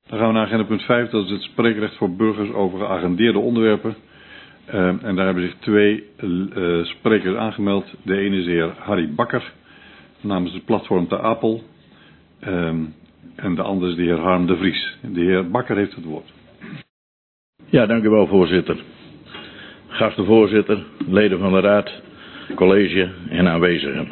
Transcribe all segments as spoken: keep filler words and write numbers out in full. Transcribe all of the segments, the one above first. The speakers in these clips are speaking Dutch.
Dan gaan we naar agenda punt vijf, dat is het spreekrecht voor burgers over geagendeerde onderwerpen. Uh, en daar hebben zich twee uh, sprekers aangemeld. De ene is de heer Harry Bakker, namens het platform Ter Apel. Um, en de andere is de heer Harm de Vries. De heer Bakker heeft het woord. Ja, dank u wel, voorzitter. Geachte voorzitter, leden van de raad, college en aanwezigen.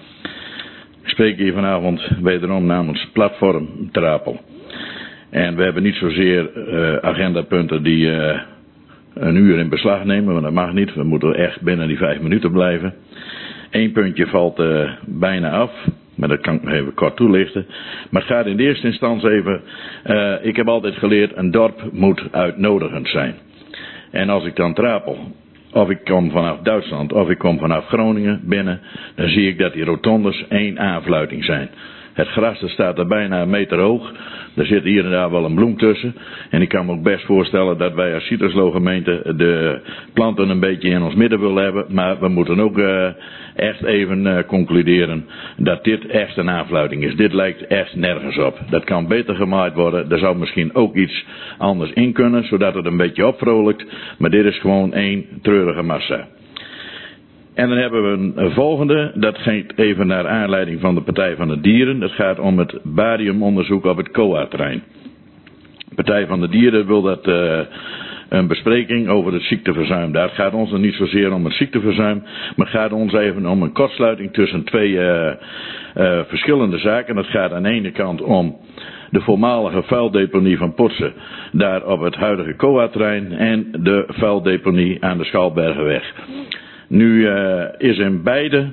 Ik spreek hier vanavond wederom namens platform Ter Apel. En we hebben niet zozeer uh, agendapunten die uh, een uur in beslag nemen, want dat mag niet. We moeten echt binnen die vijf minuten blijven. Eén puntje valt uh, bijna af, maar dat kan ik nog even kort toelichten. Maar het gaat in de eerste instantie even, uh, ik heb altijd geleerd, een dorp moet uitnodigend zijn. En als ik dan Ter Apel, of ik kom vanaf Duitsland, of ik kom vanaf Groningen binnen, dan zie ik dat die rotondes één aanfluiting zijn. Het gras staat er bijna een meter hoog. Er zit hier en daar wel een bloem tussen. En ik kan me ook best voorstellen dat wij als Cieterslo gemeente de planten een beetje in ons midden willen hebben. Maar we moeten ook uh, echt even uh, concluderen dat dit echt een aanfluiting is. Dit lijkt echt nergens op. Dat kan beter gemaaid worden. Er zou misschien ook iets anders in kunnen, zodat het een beetje opvrolijkt. Maar dit is gewoon één treurige massa. En dan hebben we een volgende, dat gaat even naar aanleiding van de Partij van de Dieren. Dat gaat om het bariumonderzoek op het C O A-terrein. De Partij van de Dieren wil dat uh, een bespreking over het ziekteverzuim. Daar gaat ons dan niet zozeer om het ziekteverzuim, maar het gaat ons even om een kortsluiting tussen twee uh, uh, verschillende zaken. Dat gaat aan de ene kant om de voormalige vuildeponie van Potsen, daar op het huidige C O A-terrein, en de vuildeponie aan de Schalbergenweg. Nu uh, is in beide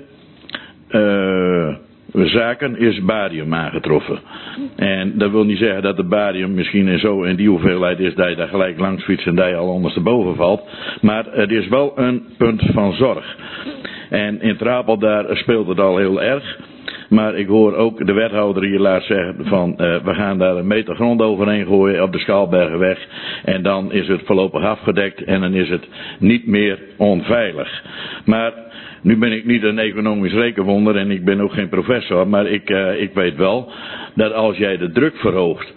uh, zaken is barium aangetroffen. En dat wil niet zeggen dat de barium misschien in, zo in die hoeveelheid is dat je daar gelijk langs fietst en dat je al ondersteboven valt. Maar het is wel een punt van zorg. En in Ter Apel daar speelt het al heel erg. Maar ik hoor ook de wethouder hier laat zeggen van uh, we gaan daar een meter grond overheen gooien op de Schalbergenweg. En dan is het voorlopig afgedekt en dan is het niet meer onveilig. Maar nu ben ik niet een economisch rekenwonder en ik ben ook geen professor. Maar ik, uh, ik weet wel dat als jij de druk verhoogt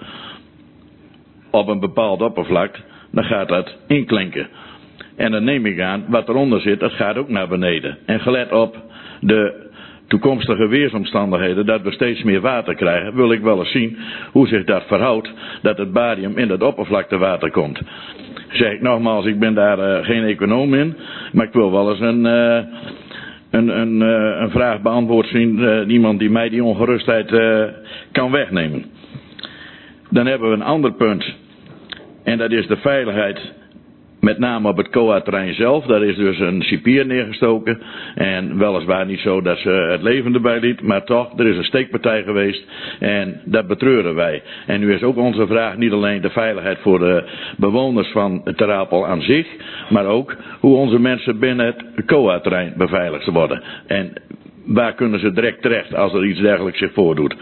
op een bepaald oppervlak, dan gaat dat inklinken. En dan neem ik aan, wat eronder zit, dat gaat ook naar beneden. En gelet op de toekomstige weersomstandigheden, dat we steeds meer water krijgen, wil ik wel eens zien hoe zich dat verhoudt, dat het barium in het oppervlaktewater komt. Zeg ik nogmaals, ik ben daar uh, geen econoom in, maar ik wil wel eens een, uh, een, een, uh, een vraag beantwoord zien, uh, iemand die mij die ongerustheid uh, kan wegnemen. Dan hebben we een ander punt, en dat is de veiligheid. Met name op het C O A-terrein zelf, daar is dus een cipier neergestoken. En weliswaar niet zo dat ze het leven erbij liet, maar toch, er is een steekpartij geweest. En dat betreuren wij. En nu is ook onze vraag niet alleen de veiligheid voor de bewoners van Ter Apel aan zich, maar ook hoe onze mensen binnen het C O A-terrein beveiligd worden. En waar kunnen ze direct terecht als er iets dergelijks zich voordoet.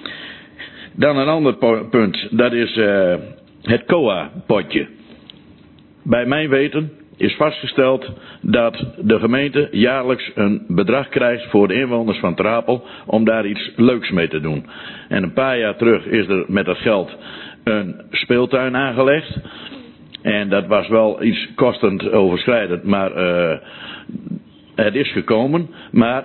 Dan een ander punt, dat is uh, het C O A-potje. Bij mijn weten is vastgesteld dat de gemeente jaarlijks een bedrag krijgt voor de inwoners van Ter Apel om daar iets leuks mee te doen. En een paar jaar terug is er met dat geld een speeltuin aangelegd. En dat was wel iets kostend overschrijdend, maar uh, het is gekomen. Maar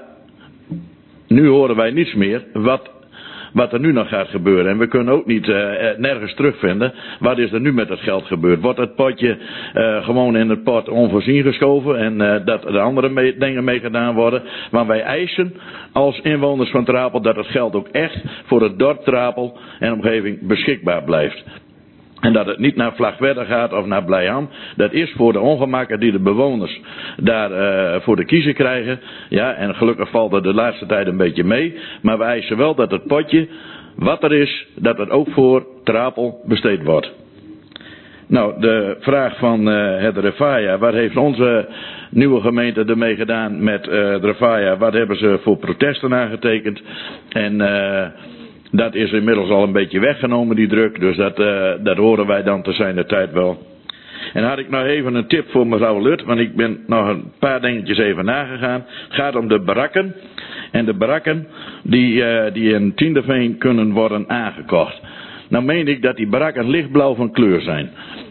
nu horen wij niets meer wat Wat er nu nog gaat gebeuren. En we kunnen ook niet uh, nergens terugvinden. Wat is er nu met het geld gebeurd? Wordt het potje uh, gewoon in het pot onvoorzien geschoven. En uh, dat er andere mee, dingen mee gedaan worden. Want wij eisen als inwoners van Ter Apel dat het geld ook echt voor het dorp Ter Apel en omgeving beschikbaar blijft. En dat het niet naar Vlagtwedde gaat of naar Blijham. Dat is voor de ongemakken die de bewoners daar uh, voor de kiezer krijgen. Ja, en gelukkig valt er de laatste tijd een beetje mee. Maar wij eisen wel dat het potje, wat er is, dat het ook voor Ter Apel besteed wordt. Nou, de vraag van uh, het Refaya. Wat heeft onze nieuwe gemeente ermee gedaan met uh, het Refaya? Wat hebben ze voor protesten aangetekend? En Uh, dat is inmiddels al een beetje weggenomen, die druk. Dus dat, uh, dat horen wij dan te zijn de tijd wel. En had ik nog even een tip voor mevrouw Lut. Want ik ben nog een paar dingetjes even nagegaan. Het gaat om de barakken. En de barakken die, uh, die in Tiendeveen kunnen worden aangekocht. nou meen ik dat die barakken lichtblauw van kleur zijn.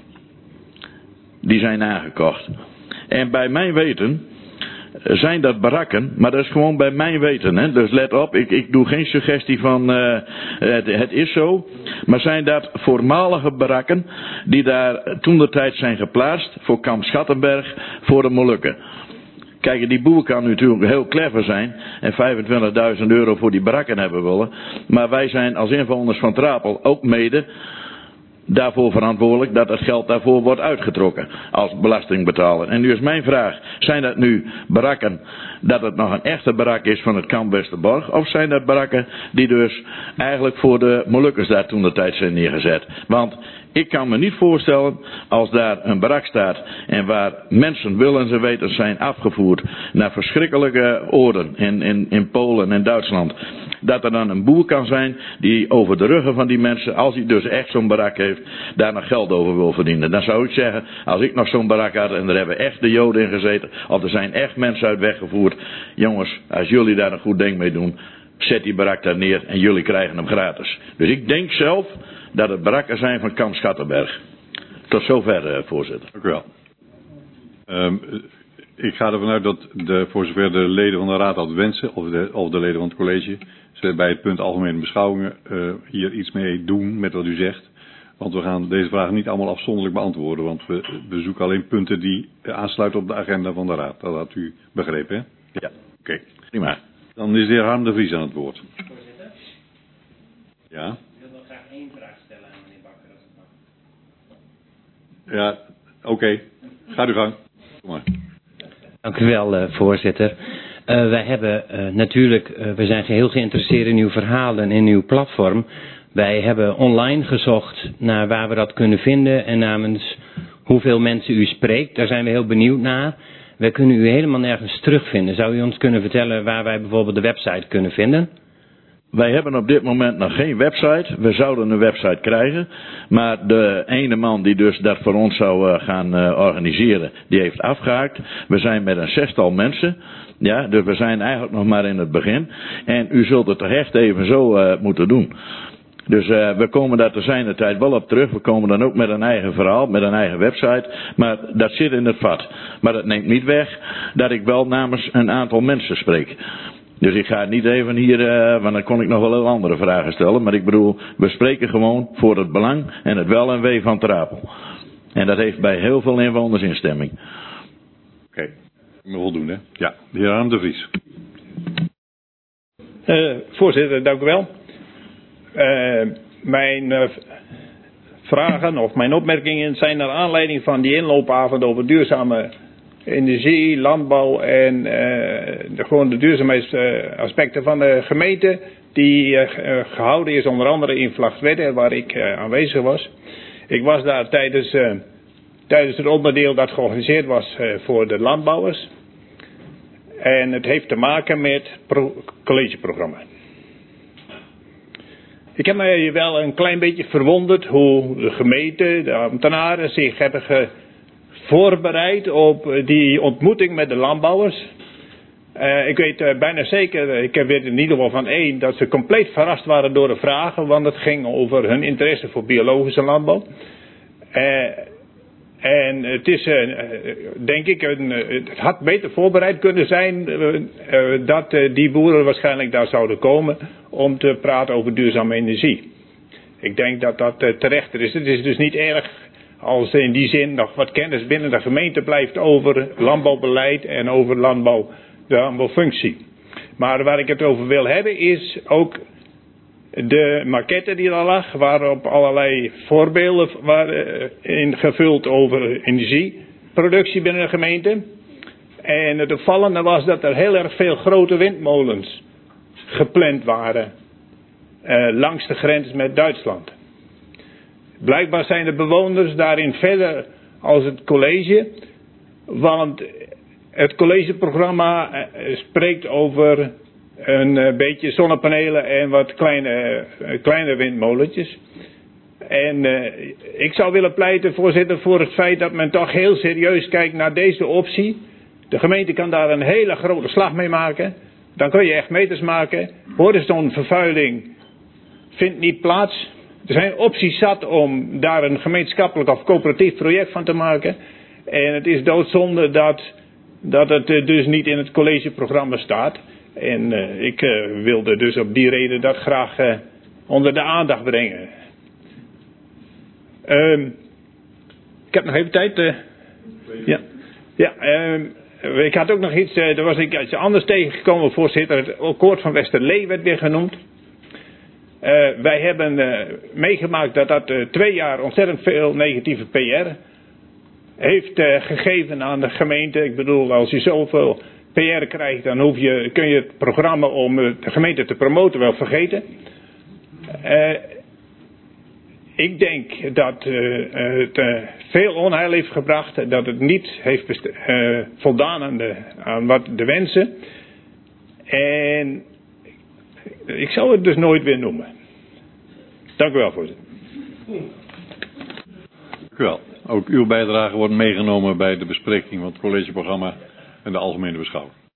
Die zijn aangekocht. En bij mijn weten zijn dat barakken, maar dat is gewoon bij mijn weten. Hè? Dus let op, ik, ik doe geen suggestie van uh, het, het is zo. Maar zijn dat voormalige barakken die daar toentertijd zijn geplaatst voor Kamp Schattenberg, voor de Molukken. Kijk, die boer kan natuurlijk heel clever zijn en vijfentwintigduizend euro voor die barakken hebben willen. Maar wij zijn als inwoners van Trapel ook mede daarvoor verantwoordelijk dat het geld daarvoor wordt uitgetrokken als belastingbetaler. En nu is mijn vraag, zijn dat nu barakken dat het nog een echte barak is van het kamp Westerbork, of zijn dat barakken die dus eigenlijk voor de Molukkers daar toen de tijd zijn neergezet? Want ik kan me niet voorstellen als daar een barak staat en waar mensen willens en wetens zijn afgevoerd naar verschrikkelijke oorden in, in, in Polen en Duitsland, dat er dan een boer kan zijn die over de ruggen van die mensen, als hij dus echt zo'n barak heeft, daar nog geld over wil verdienen. Dan zou ik zeggen, als ik nog zo'n barak had en er hebben echt de Joden in gezeten, of er zijn echt mensen uit weggevoerd, jongens, als jullie daar een goed ding mee doen, zet die barak daar neer en jullie krijgen hem gratis. Dus ik denk zelf dat het barakken zijn van Kamp Schattenberg. Tot zover, uh, voorzitter. Dank u wel. Um, ik ga ervan uit dat de, voor zover de leden van de raad dat wensen, of de, of de leden van het college, ze bij het punt algemene beschouwingen uh, hier iets mee doen met wat u zegt. Want we gaan deze vragen niet allemaal afzonderlijk beantwoorden, want we, we zoeken alleen punten die aansluiten op de agenda van de raad. Dat had u begrepen, hè? Ja. Oké. Okay. Prima. Dan is de heer Harm de Vries aan het woord. Voorzitter? Ja? Ik wil nog graag één vraag stellen aan meneer Bakker, als het mag. Ja, oké. Okay. Ga uw gang. Kom maar. Dank u wel, uh, voorzitter. Uh, wij hebben uh, natuurlijk, uh, we zijn geheel geïnteresseerd in uw verhalen en in uw platform. Wij hebben online gezocht naar waar we dat kunnen vinden en namens hoeveel mensen u spreekt. Daar zijn we heel benieuwd naar. Wij kunnen u helemaal nergens terugvinden. Zou u ons kunnen vertellen waar wij bijvoorbeeld de website kunnen vinden? Wij hebben op dit moment nog geen website. We zouden een website krijgen. Maar de ene man die dus dat voor ons zou gaan uh, organiseren, die heeft afgehaakt. We zijn met een zestal mensen. Ja, dus we zijn eigenlijk nog maar in het begin. En u zult het toch echt even zo uh, moeten doen. Dus uh, we komen daar te zijner tijd wel op terug. We komen dan ook met een eigen verhaal, met een eigen website. Maar dat zit in het vat. Maar dat neemt niet weg dat ik wel namens een aantal mensen spreek. Dus ik ga niet even hier, uh, want dan kon ik nog wel heel andere vragen stellen. Maar ik bedoel, we spreken gewoon voor het belang en het wel en wee van Trapel. En dat heeft bij heel veel inwoners instemming. Oké, okay. Voldoende. Ja, de heer Harm de Vries. Uh, voorzitter, dank u wel. Uh, mijn uh, vragen of mijn opmerkingen zijn naar aanleiding van die inloopavond over duurzame energie, landbouw en uh, de, gewoon de duurzaamheidsaspecten van de gemeente. Die uh, gehouden is onder andere in Vlagtwedde, waar ik uh, aanwezig was. Ik was daar tijdens, uh, tijdens het onderdeel dat georganiseerd was uh, voor de landbouwers. En het heeft te maken met het collegeprogramma. Ik heb mij wel een klein beetje verwonderd hoe de gemeente, de ambtenaren zich hebben ge voorbereid op die ontmoeting met de landbouwers. Uh, ik weet uh, bijna zeker, ik weet in ieder geval van één, dat ze compleet verrast waren door de vragen, want het ging over hun interesse voor biologische landbouw. Uh, en het is, uh, denk ik, een, het had beter voorbereid kunnen zijn uh, uh, dat uh, die boeren waarschijnlijk daar zouden komen om te praten over duurzame energie. Ik denk dat dat uh, terechter is. Het is dus niet erg als in die zin nog wat kennis binnen de gemeente blijft over landbouwbeleid en over landbouw, de landbouwfunctie. Maar waar ik het over wil hebben is ook de maquette die er lag, waarop allerlei voorbeelden waren ingevuld over energieproductie binnen de gemeente. En het opvallende was dat er heel erg veel grote windmolens gepland waren uh, langs de grens met Duitsland. Blijkbaar zijn de bewoners daarin verder als het college, want het collegeprogramma spreekt over een beetje zonnepanelen en wat kleine, kleine windmolentjes. En uh, ik zou willen pleiten, voorzitter, voor het feit dat men toch heel serieus kijkt naar deze optie. De gemeente kan daar een hele grote slag mee maken. Dan kun je echt meters maken. Horizonvervuiling vindt niet plaats. er zijn opties zat om daar een gemeenschappelijk of coöperatief project van te maken. En het is doodzonde dat, dat het dus niet in het collegeprogramma staat. En uh, ik uh, wilde dus op die reden dat graag uh, onder de aandacht brengen. Uh, ik heb nog even tijd. Uh, ja, ja uh, ik had ook nog iets, uh, er was ik iets anders tegengekomen, voorzitter. Het akkoord van Westerlee werd weer genoemd. Uh, wij hebben uh, meegemaakt dat dat uh, twee jaar ontzettend veel negatieve P R heeft uh, gegeven aan de gemeente. Ik bedoel, als je zoveel P R krijgt, dan hoef je, kun je het programma om uh, de gemeente te promoten wel vergeten. Uh, ik denk dat uh, het uh, veel onheil heeft gebracht, dat het niet heeft best- uh, voldaan aan, de, aan wat de wensen. En ik zou het dus nooit weer noemen. Dank u wel, voorzitter. Dank u wel. Ook uw bijdrage wordt meegenomen bij de bespreking van het collegeprogramma en de algemene beschouwing.